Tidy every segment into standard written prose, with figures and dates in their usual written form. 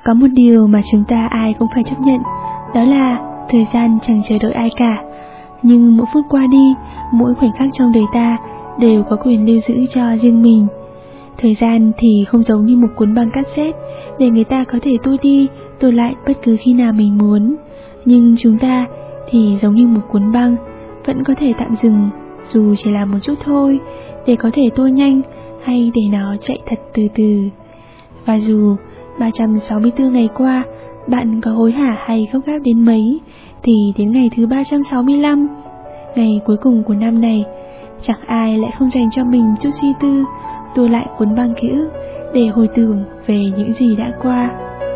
Có một điều mà chúng ta ai cũng phải chấp nhận, đó là thời gian chẳng chờ đợi ai cả. Nhưng mỗi phút qua đi, mỗi khoảnh khắc trong đời ta đều có quyền lưu giữ cho riêng mình. Thời gian thì không giống như một cuốn băng cassette để người ta có thể tua đi, tua lại bất cứ khi nào mình muốn. Nhưng chúng ta thì giống như một cuốn băng, vẫn có thể tạm dừng dù chỉ là một chút thôi, để có thể tua nhanh hay để nó chạy thật từ từ. Và dù 364 ngày qua bạn có hối hả hay gấp gáp đến mấy, thì đến ngày thứ 365, ngày cuối cùng của năm này, chẳng ai lại không dành cho mình chút suy tư, tua lại cuốn băng ký ức để hồi tưởng về những gì đã qua.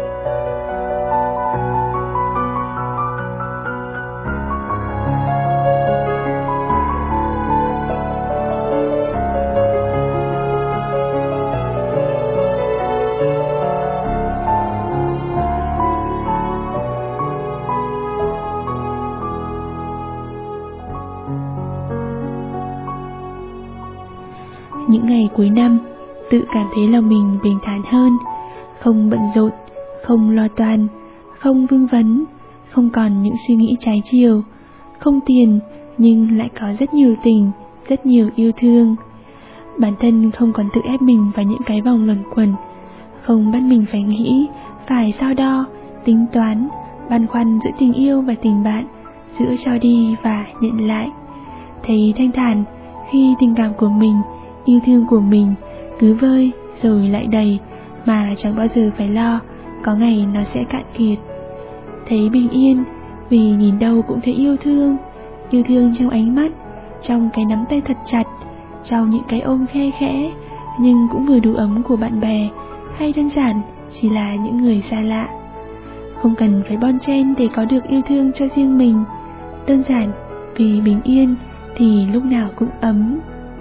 Những ngày cuối năm, tự cảm thấy lòng mình bình thản hơn, không bận rộn, không lo toan, không vương vấn, không còn những suy nghĩ trái chiều, không tiền nhưng lại có rất nhiều tình, rất nhiều yêu thương. Bản thân không còn tự ép mình vào những cái vòng luẩn quẩn, không bắt mình phải nghĩ, phải so đo, tính toán, băn khoăn giữa tình yêu và tình bạn, giữa cho đi và nhận lại. Thấy thanh thản khi tình cảm của mình, yêu thương của mình cứ vơi rồi lại đầy, mà chẳng bao giờ phải lo có ngày nó sẽ cạn kiệt. Thấy bình yên vì nhìn đâu cũng thấy yêu thương trong ánh mắt, trong cái nắm tay thật chặt, trong những cái ôm khe khẽ nhưng cũng vừa đủ ấm của bạn bè, hay đơn giản chỉ là những người xa lạ. Không cần phải bon chen để có được yêu thương cho riêng mình, đơn giản vì bình yên thì lúc nào cũng ấm.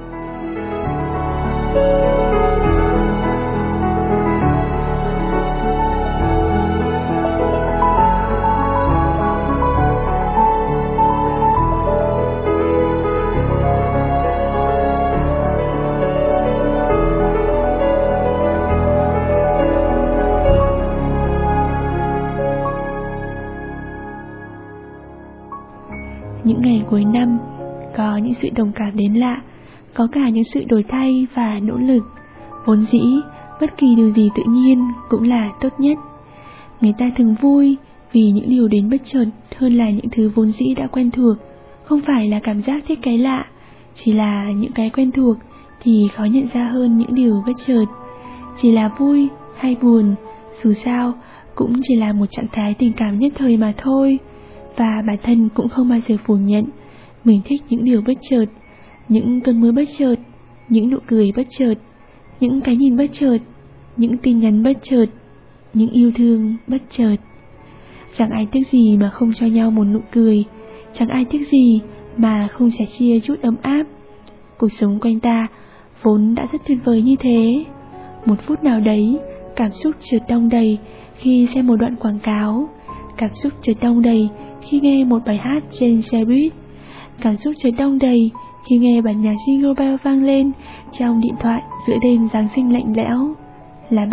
Những ngày cuối năm có những sự đồng cảm đến lạ, có cả những sự đổi thay và nỗ lực. Vốn dĩ, bất kỳ điều gì tự nhiên cũng là tốt nhất. Người ta thường vui vì những điều đến bất chợt hơn là những thứ vốn dĩ đã quen thuộc. Không phải là cảm giác thích cái lạ, chỉ là những cái quen thuộc thì khó nhận ra hơn những điều bất chợt. Chỉ là vui hay buồn, dù sao cũng chỉ là một trạng thái tình cảm nhất thời mà thôi. Và bản thân cũng không bao giờ phủ nhận mình thích những điều bất chợt, những cơn mưa bất chợt, những nụ cười bất chợt, những cái nhìn bất chợt, những tin nhắn bất chợt, những yêu thương bất chợt. Chẳng ai tiếc gì mà không cho nhau một nụ cười, chẳng ai tiếc gì mà không sẻ chia chút ấm áp. Cuộc sống quanh ta vốn đã rất tuyệt vời như thế. Một phút nào đấy, cảm xúc chợt đong đầy khi xem một đoạn quảng cáo, cảm xúc chợt đong đầy khi nghe một bài hát trên xe buýt, cảm xúc chợt đong đầy khi nghe bản nhạc Jingle Bell vang lên trong điện thoại giữa đêm Giáng sinh lạnh lẽo. Là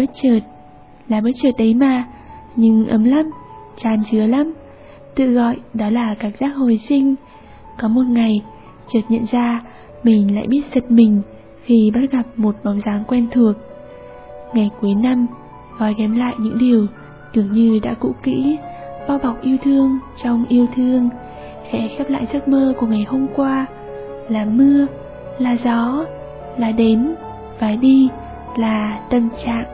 bất chợt đấy mà, nhưng ấm lắm, chan chứa lắm. Tự gọi đó là cảm giác hồi sinh. Có một ngày, chợt nhận ra mình lại biết giật mình khi bắt gặp một bóng dáng quen thuộc. Ngày cuối năm, gói ghém lại những điều tưởng như đã cũ kỹ, bao bọc yêu thương trong yêu thương, khẽ khép lại giấc mơ của ngày hôm qua. Là mưa, là gió, là đến và đi, là tâm trạng.